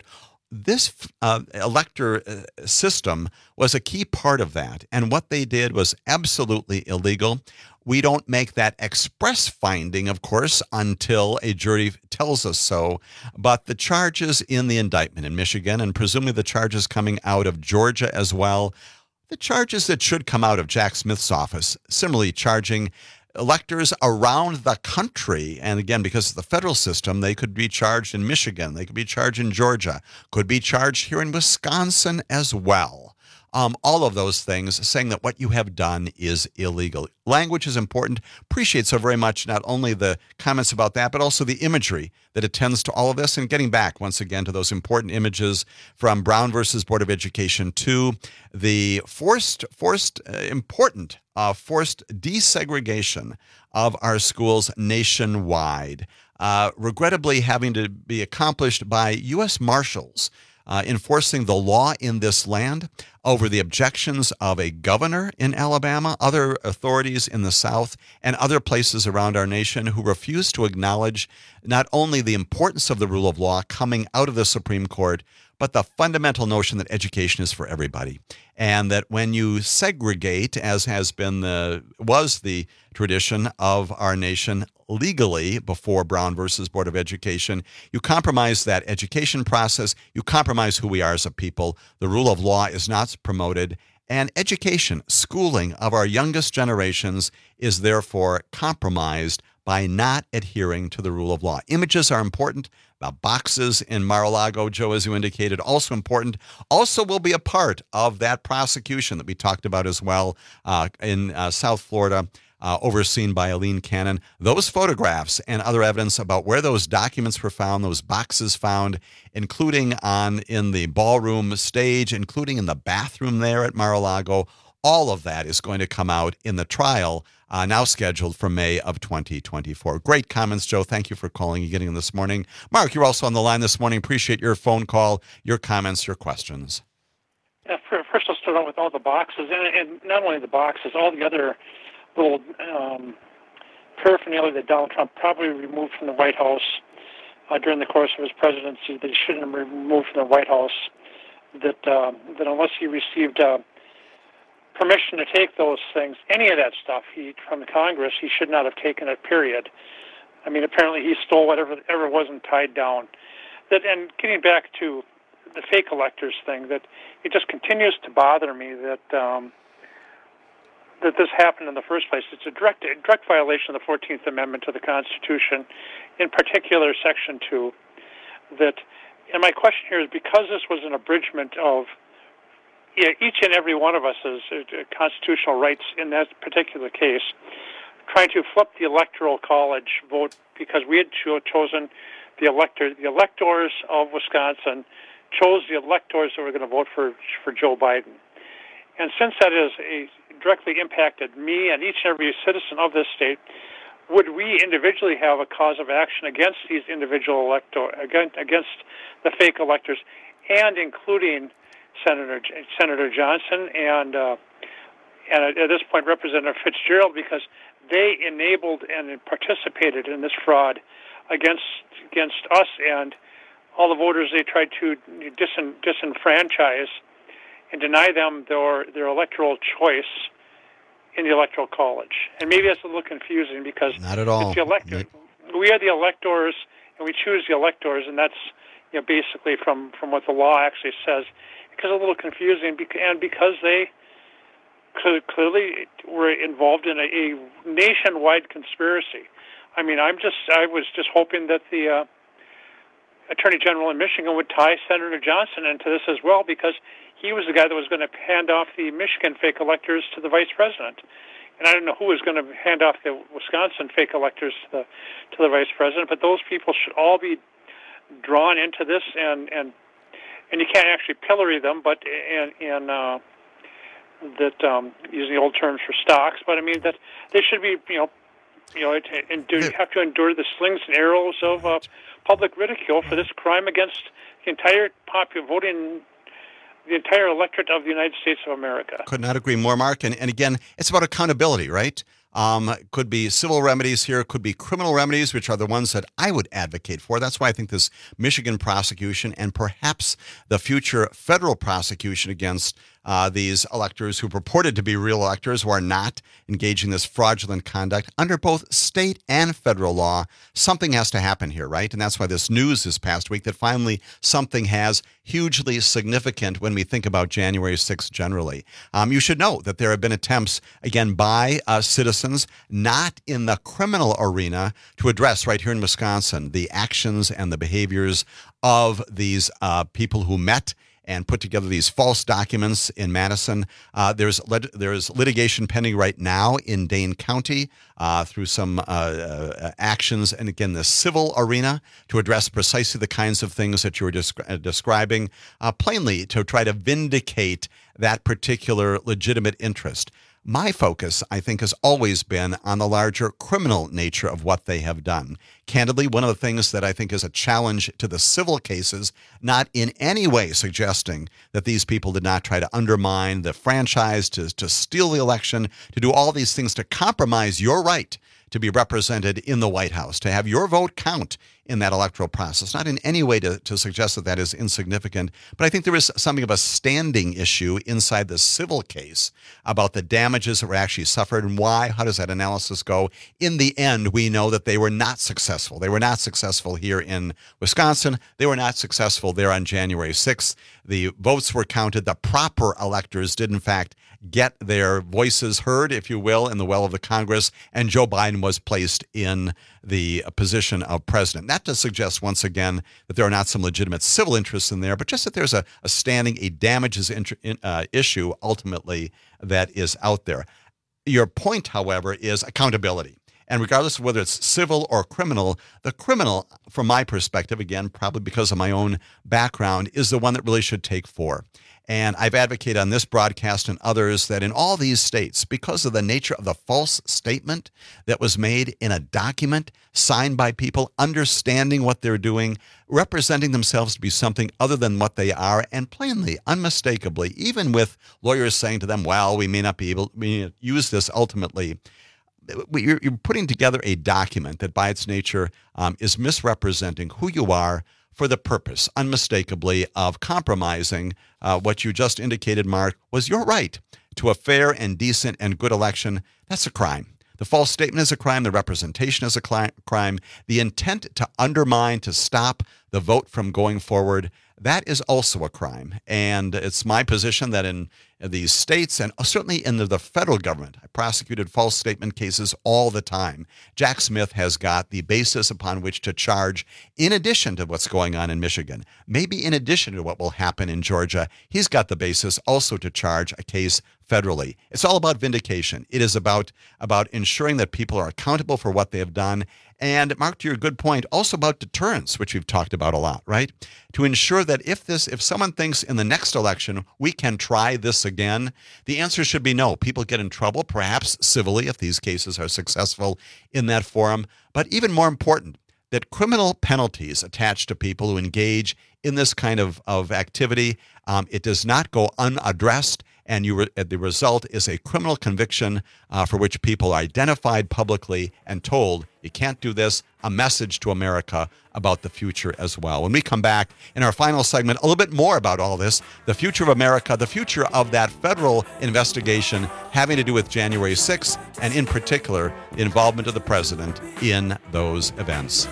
this elector system was a key part of that. And what they did was absolutely illegal. We don't make that express finding, of course, until a jury tells us so. But the charges in the indictment in Michigan, and presumably the charges coming out of Georgia as well, the charges that should come out of Jack Smith's office, similarly charging electors around the country, and again, because of the federal system, they could be charged in Michigan, they could be charged in Georgia, could be charged here in Wisconsin as well. All of those things saying that what you have done is illegal. Language is important. Appreciate so very much not only the comments about that, but also the imagery that attends to all of this. And getting back once again to those important images from Brown versus Board of Education to the forced desegregation of our schools nationwide, regrettably having to be accomplished by U.S. Marshals enforcing the law in this land over the objections of a governor in Alabama, other authorities in the South, and other places around our nation who refuse to acknowledge not only the importance of the rule of law coming out of the Supreme Court, but the fundamental notion that education is for everybody. And that when you segregate, as was the tradition of our nation legally before Brown versus Board of Education, you compromise that education process, you compromise who we are as a people. The rule of law is not promoted, and education, schooling of our youngest generations is therefore compromised by not adhering to the rule of law. Images are important. The boxes in Mar-a-Lago, Joe, as you indicated, also important. Also will be a part of that prosecution that we talked about as well in South Florida, overseen by Eileen Cannon. Those photographs and other evidence about where those documents were found, those boxes found, including in the ballroom stage, including in the bathroom there at Mar-a-Lago, all of that is going to come out in the trial now scheduled for May of 2024. Great comments, Joe. Thank you for calling and getting in this morning. Mark, you're also on the line this morning. Appreciate your phone call, your comments, your questions. Yeah, first I'll start out with all the boxes, and not only the boxes, all the other little paraphernalia that Donald Trump probably removed from the White House during the course of his presidency that he shouldn't have removed from the White House, that unless he received permission to take those things, any of that stuff from the Congress, he should not have taken it, period. I mean, apparently he stole whatever wasn't tied down. And getting back to the fake electors thing, that it just continues to bother me that this happened in the first place. It's a direct violation of the 14th Amendment to the Constitution, in particular Section 2. And my question here is, because this was an abridgment of each and every one of us has constitutional rights in that particular case, trying to flip the Electoral College vote because we had chosen the electors of Wisconsin chose the electors that were going to vote for Joe Biden. And since that is directly impacted me and each and every citizen of this state, would we individually have a cause of action against these individual against the fake electors, and including Senator Johnson and at this point Representative Fitzgerald, because they enabled and participated in this fraud against us and all the voters they tried to disenfranchise and deny them their electoral choice in the Electoral College. And maybe that's a little confusing because not at all. We are the electors, and we choose the electors, and that's basically from what the law actually says. Because a little confusing, and because they clearly were involved in a nationwide conspiracy. I mean, I was just hoping that the Attorney General in Michigan would tie Senator Johnson into this as well, because he was the guy that was going to hand off the Michigan fake electors to the vice president. And I don't know who was going to hand off the Wisconsin fake electors to the vice president, but those people should all be drawn into this, and you can't actually pillory them, but using the old terms for stocks. But I mean that they should be, you have to endure the slings and arrows of public ridicule for this crime against the entire the entire electorate of the United States of America. Could not agree more, Mark. And again, it's about accountability, right? Could be civil remedies here, could be criminal remedies, which are the ones that I would advocate for. That's why I think this Michigan prosecution and perhaps the future federal prosecution against these electors who purported to be real electors who are not engaging in this fraudulent conduct under both state and federal law. Something has to happen here, right? And that's why this news this past week that finally something has hugely significant when we think about January 6th generally. You should know that there have been attempts, again, by citizens, not in the criminal arena, to address right here in Wisconsin the actions and the behaviors of these people who met and put together these false documents in Madison. There's litigation pending right now in Dane County through some actions, and again, the civil arena to address precisely the kinds of things that you were describing, plainly to try to vindicate that particular legitimate interest. My focus, I think, has always been on the larger criminal nature of what they have done. Candidly, one of the things that I think is a challenge to the civil cases, not in any way suggesting that these people did not try to undermine the franchise, to steal the election, to do all these things to compromise your right to be represented in the White House, to have your vote count in that electoral process. Not in any way to suggest that that is insignificant, but I think there is something of a standing issue inside the civil case about the damages that were actually suffered and why. How does that analysis go? In the end, we know that they were not successful. They were not successful here in Wisconsin. They were not successful there on January 6th. The votes were counted. The proper electors did, in fact, get their voices heard, if you will, in the well of the Congress, and Joe Biden was placed in the position of president. That does suggest, once again, that there are not some legitimate civil interests in there, but just that there's a damages issue, ultimately, that is out there. Your point, however, is accountability. And regardless of whether it's civil or criminal, the criminal, from my perspective, again, probably because of my own background, is the one that really should take for. And I've advocated on this broadcast and others that in all these states, because of the nature of the false statement that was made in a document signed by people understanding what they're doing, representing themselves to be something other than what they are, and plainly, unmistakably, even with lawyers saying to them, well, we may not be able to use this ultimately, you're putting together a document that by its nature is misrepresenting who you are for the purpose, unmistakably, of compromising what you just indicated, Mark, was your right to a fair and decent and good election. That's a crime. The false statement is a crime. The representation is a crime. The intent to undermine, to stop the vote from going forward, that is also a crime. And it's my position that in these states and certainly in the federal government, I prosecuted false statement cases all the time. Jack Smith has got the basis upon which to charge, in addition to what's going on in Michigan, maybe in addition to what will happen in Georgia, he's got the basis also to charge a case federally. It's all about vindication. It is about ensuring that people are accountable for what they have done. And Mark, to your good point, also about deterrence, which we've talked about a lot, right? To ensure that if someone thinks in the next election we can try this again, the answer should be no. People get in trouble, perhaps civilly, if these cases are successful in that forum. But even more important, that criminal penalties attached to people who engage in this kind of activity, it does not go unaddressed. And the result is a criminal conviction for which people are identified publicly and told, you can't do this, a message to America about the future as well. When we come back in our final segment, a little bit more about all this, the future of America, the future of that federal investigation having to do with January 6th, and in particular, the involvement of the president in those events.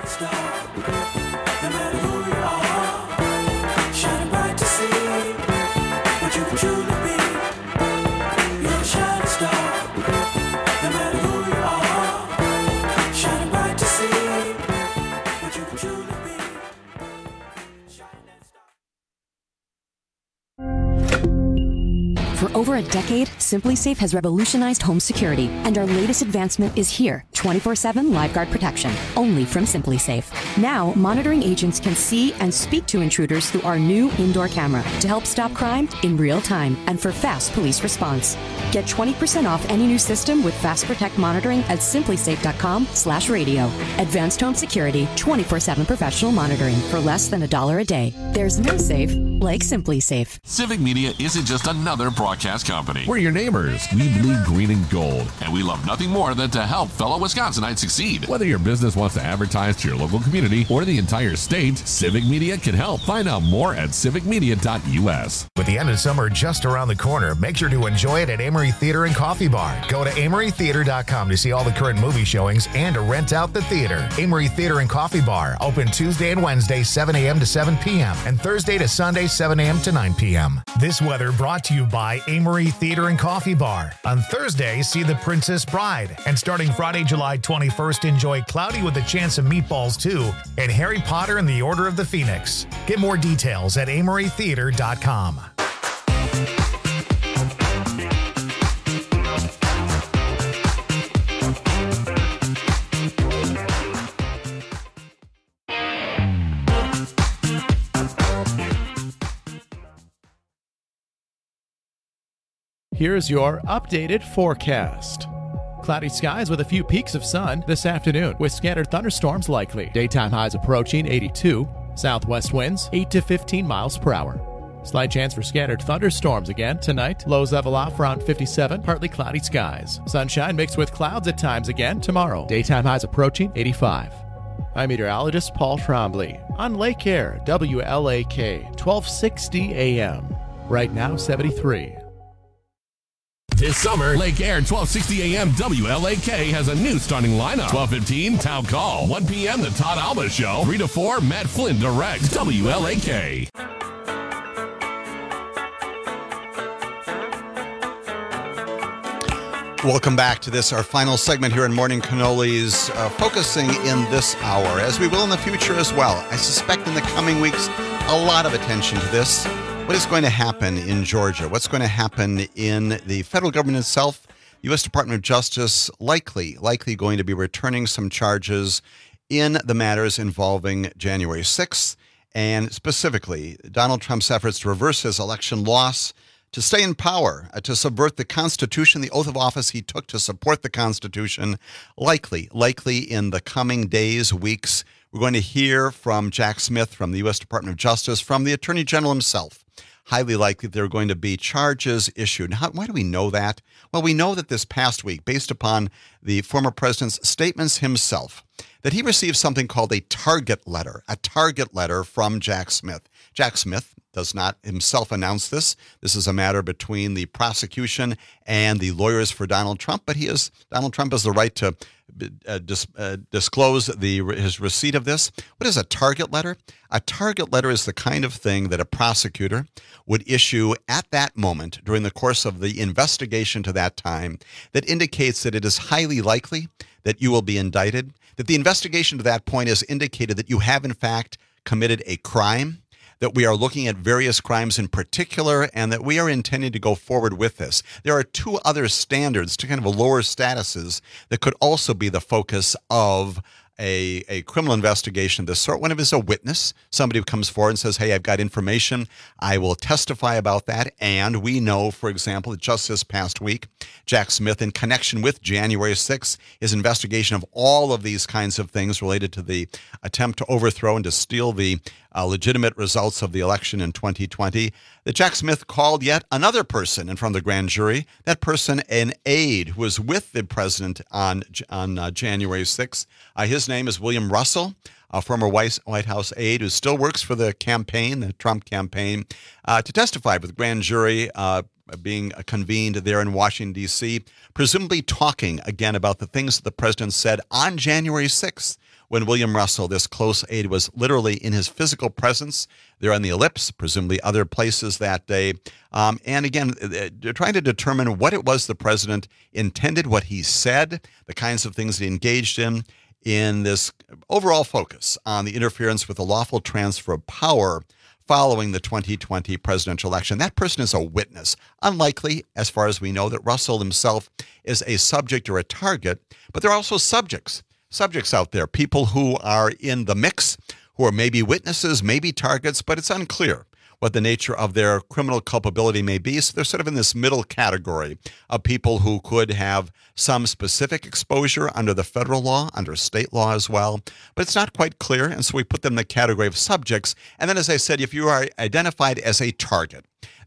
For over a decade, SimpliSafe has revolutionized home security, and our latest advancement is here, 24/7 LiveGuard protection, only from SimpliSafe. Now, monitoring agents can see and speak to intruders through our new indoor camera to help stop crime in real time and for fast police response. Get 20% off any new system with Fast Protect monitoring at simplisafe.com/radio. Advanced home security, 24/7 professional monitoring for less than $1 a day. There's no safe like SimpliSafe. Civic Media isn't just another broadcast Broadcast Company. We're your neighbors. We bleed green and gold. And we love nothing more than to help fellow Wisconsinites succeed. Whether your business wants to advertise to your local community or the entire state, Civic Media can help. Find out more at civicmedia.us. With the end of summer just around the corner, make sure to enjoy it at Amory Theater and Coffee Bar. Go to amorytheater.com to see all the current movie showings and to rent out the theater. Amory Theater and Coffee Bar, open Tuesday and Wednesday, 7 a.m. to 7 p.m. and Thursday to Sunday, 7 a.m. to 9 p.m. This weather brought to you by Amory Theater and Coffee Bar. On Thursday, see The Princess Bride. And starting Friday, July 21st, enjoy Cloudy with a Chance of Meatballs 2 and Harry Potter and the Order of the Phoenix. Get more details at amorytheater.com. Here's your updated forecast. Cloudy skies with a few peaks of sun this afternoon, with scattered thunderstorms likely. Daytime highs approaching 82. Southwest winds 8 to 15 miles per hour. Slight chance for scattered thunderstorms again tonight. Lows level off around 57. Partly cloudy skies. Sunshine mixed with clouds at times again tomorrow. Daytime highs approaching 85. I'm meteorologist Paul Trombley on Lake Air, WLAK, 1260 AM. Right now, 73. This summer, Lake Air 1260 AM WLAK has a new starting lineup. 12:15 Town Call. 1 p.m. The Todd Alba Show. 3 to 4 Matt Flynn directs WLAK. Welcome back to this, our final segment here in Morning Cannolis, focusing in this hour, as we will in the future as well. I suspect in the coming weeks, a lot of attention to this. What is going to happen in Georgia? What's going to happen in the federal government itself? The U.S. Department of Justice likely going to be returning some charges in the matters involving January 6th, and specifically Donald Trump's efforts to reverse his election loss, to stay in power, to subvert the Constitution, the oath of office he took to support the Constitution. Likely in the coming days, weeks, we're going to hear from Jack Smith from the U.S. Department of Justice, from the Attorney General himself. Highly likely there are going to be charges issued. Why do we know that? Well, we know that this past week, based upon the former president's statements himself, that he received something called a target letter from Jack Smith. Jack Smith does not himself announce this. This is a matter between the prosecution and the lawyers for Donald Trump, but Donald Trump has the right to disclose his receipt of this. What is a target letter? A target letter is the kind of thing that a prosecutor would issue at that moment during the course of the investigation to that time that indicates that it is highly likely that you will be indicted, that the investigation to that point has indicated that you have in fact committed a crime, that we are looking at various crimes in particular, and that we are intending to go forward with this. There are two other standards, two kind of lower statuses, that could also be the focus of a criminal investigation of this sort. One of them is a witness, somebody who comes forward and says, hey, I've got information, I will testify about that. And we know, for example, that just this past week, Jack Smith, in connection with January 6th, his investigation of all of these kinds of things related to the attempt to overthrow and to steal the legitimate results of the election in 2020, that Jack Smith called yet another person in front of the grand jury, that person an aide who was with the president on January 6th. His name is William Russell, a former White House aide who still works for the campaign, the Trump campaign, to testify with the grand jury being convened there in Washington, D.C., presumably talking again about the things that the president said on January 6th, when William Russell, this close aide, was literally in his physical presence there on the ellipse, presumably other places that day. And again, they're trying to determine what it was the president intended, what he said, the kinds of things he engaged in this overall focus on the interference with the lawful transfer of power following the 2020 presidential election. That person is a witness. Unlikely, as far as we know, that Russell himself is a subject or a target, but there are also subjects out there, people who are in the mix, who are maybe witnesses, maybe targets, but it's unclear what the nature of their criminal culpability may be. So they're sort of in this middle category of people who could have some specific exposure under the federal law, under state law as well, but it's not quite clear, and so we put them in the category of subjects. And then, as I said, if you are identified as a target,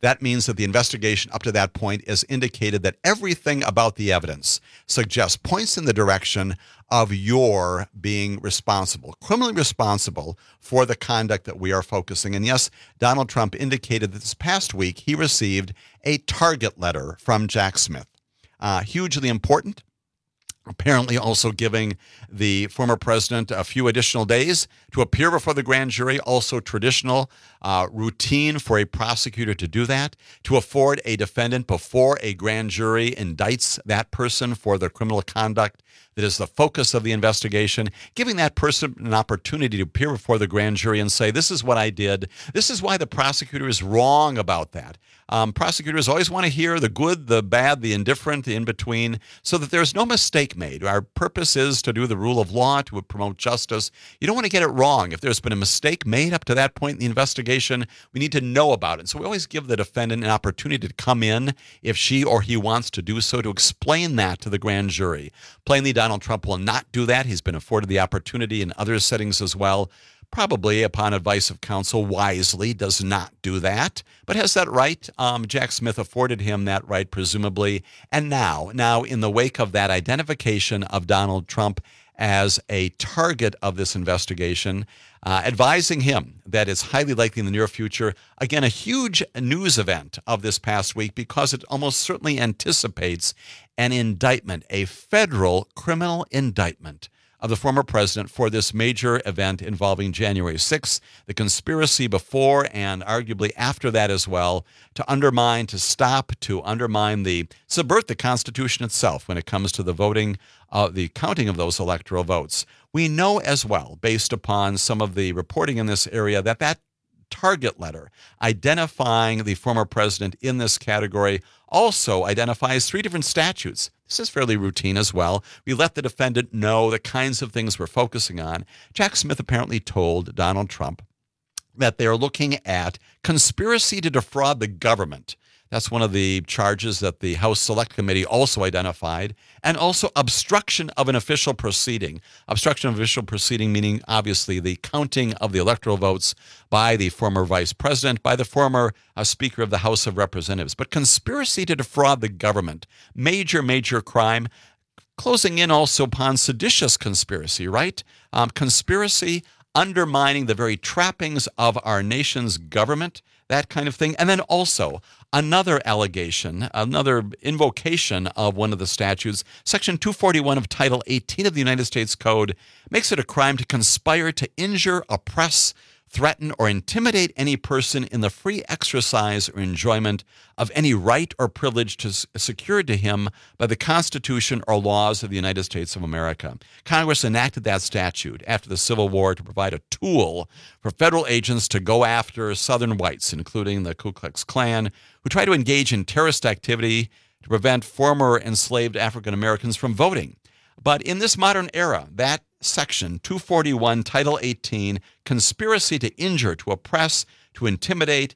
That means that the investigation up to that point has indicated that everything about the evidence points in the direction of your being responsible, criminally responsible for the conduct that we are focusing. And yes, Donald Trump indicated that this past week he received a target letter from Jack Smith. Hugely important. Apparently also giving the former president a few additional days to appear before the grand jury, also traditional routine for a prosecutor to do that, to afford a defendant before a grand jury indicts that person for the criminal conduct that is the focus of the investigation, giving that person an opportunity to appear before the grand jury and say, this is what I did. This is why the prosecutor is wrong about that. Prosecutors always want to hear the good, the bad, the indifferent, the in-between, so that there's no mistake made. Our purpose is to do the rule of law, to promote justice. You don't want to get it wrong. If there's been a mistake made up to that point in the investigation, we need to know about it. So we always give the defendant an opportunity to come in, if she or he wants to do so, to explain that to the grand jury. Plainly, Donald Trump will not do that. He's been afforded the opportunity in other settings as well. Probably upon advice of counsel, wisely does not do that, but has that right. Jack Smith afforded him that right, presumably. And now in the wake of that identification of Donald Trump as a target of this investigation, advising him that it's highly likely in the near future, again, a huge news event of this past week, because it almost certainly anticipates an indictment, a federal criminal indictment of the former president for this major event involving January 6th, the conspiracy before and arguably after that as well, to undermine, to stop, to undermine, subvert the Constitution itself when it comes to the voting, the counting of those electoral votes. We know as well, based upon some of the reporting in this area, that target letter identifying the former president in this category also identifies 3 different statutes. This is fairly routine as well. We let the defendant know the kinds of things we're focusing on. Jack Smith apparently told Donald Trump that they're looking at conspiracy to defraud the government. That's one of the charges that the House Select Committee also identified, and also obstruction of an official proceeding. Obstruction of official proceeding meaning, obviously, the counting of the electoral votes by the former vice president, by the former Speaker of the House of Representatives. But conspiracy to defraud the government, major, major crime. Closing in also upon seditious conspiracy, right? Conspiracy undermining the very trappings of our nation's government, that kind of thing. And then also another allegation, another invocation of one of the statutes, Section 241 of Title 18 of the United States Code, makes it a crime to conspire to injure, oppress, threaten, or intimidate any person in the free exercise or enjoyment of any right or privilege secured to him by the Constitution or laws of the United States of America. Congress enacted that statute after the Civil War to provide a tool for federal agents to go after Southern whites, including the Ku Klux Klan, who try to engage in terrorist activity to prevent former enslaved African Americans from voting. But in this modern era, that Section 241, Title 18, conspiracy to injure, to oppress, to intimidate,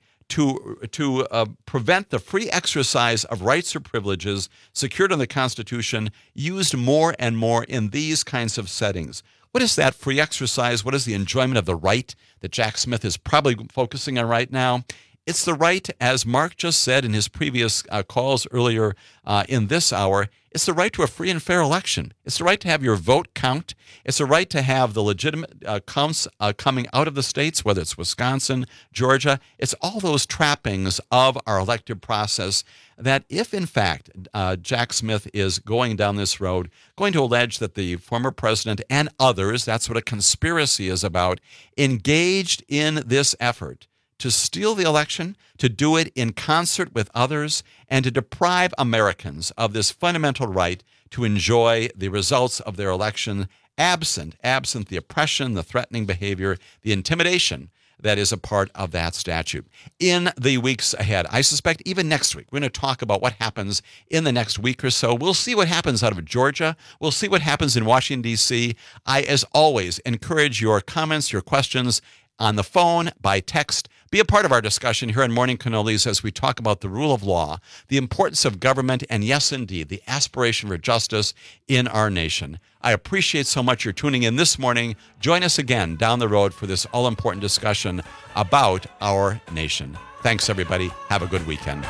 to prevent the free exercise of rights or privileges secured in the Constitution, used more and more in these kinds of settings. What is that free exercise? What is the enjoyment of the right that Jack Smith is probably focusing on right now? It's the right, as Mark just said in his previous calls earlier in this hour, it's the right to a free and fair election. It's the right to have your vote count. It's the right to have the legitimate counts coming out of the states, whether it's Wisconsin, Georgia. It's all those trappings of our elective process that if, in fact, Jack Smith is going down this road, going to allege that the former president and others, that's what a conspiracy is about, engaged in this effort to steal the election, to do it in concert with others, and to deprive Americans of this fundamental right to enjoy the results of their election, absent the oppression, the threatening behavior, the intimidation that is a part of that statute. In the weeks ahead, I suspect even next week, we're going to talk about what happens in the next week or so. We'll see what happens out of Georgia. We'll see what happens in Washington, D.C. I, as always, encourage your comments, your questions on the phone, by text. Be a part of our discussion here on Morning Cannolis as we talk about the rule of law, the importance of government, and yes, indeed, the aspiration for justice in our nation. I appreciate so much your tuning in this morning. Join us again down the road for this all-important discussion about our nation. Thanks, everybody. Have a good weekend.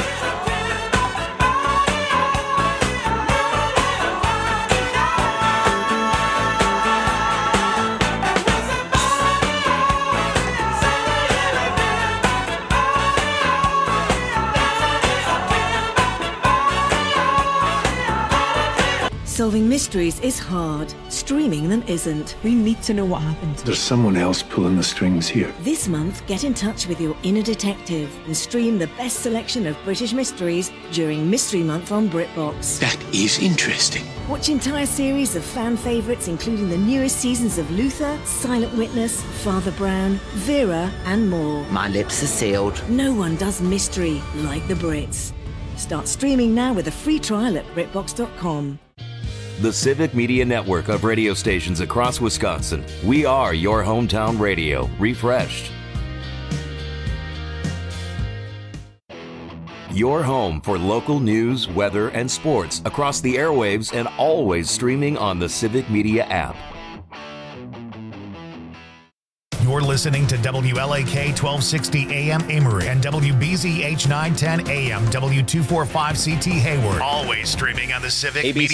Solving mysteries is hard. Streaming them isn't. We need to know what happened. There's someone else pulling the strings here. This month, get in touch with your inner detective and stream the best selection of British mysteries during Mystery Month on BritBox. That is interesting. Watch entire series of fan favourites, including the newest seasons of Luther, Silent Witness, Father Brown, Vera, and more. My lips are sealed. No one does mystery like the Brits. Start streaming now with a free trial at BritBox.com. The Civic Media Network of radio stations across Wisconsin. We are your hometown radio, refreshed. Your home for local news, weather, and sports across the airwaves and always streaming on the Civic Media app. You're listening to WLAK 1260 AM Amory and WBZH 910 AM W245CT Hayward. Always streaming on the Civic Media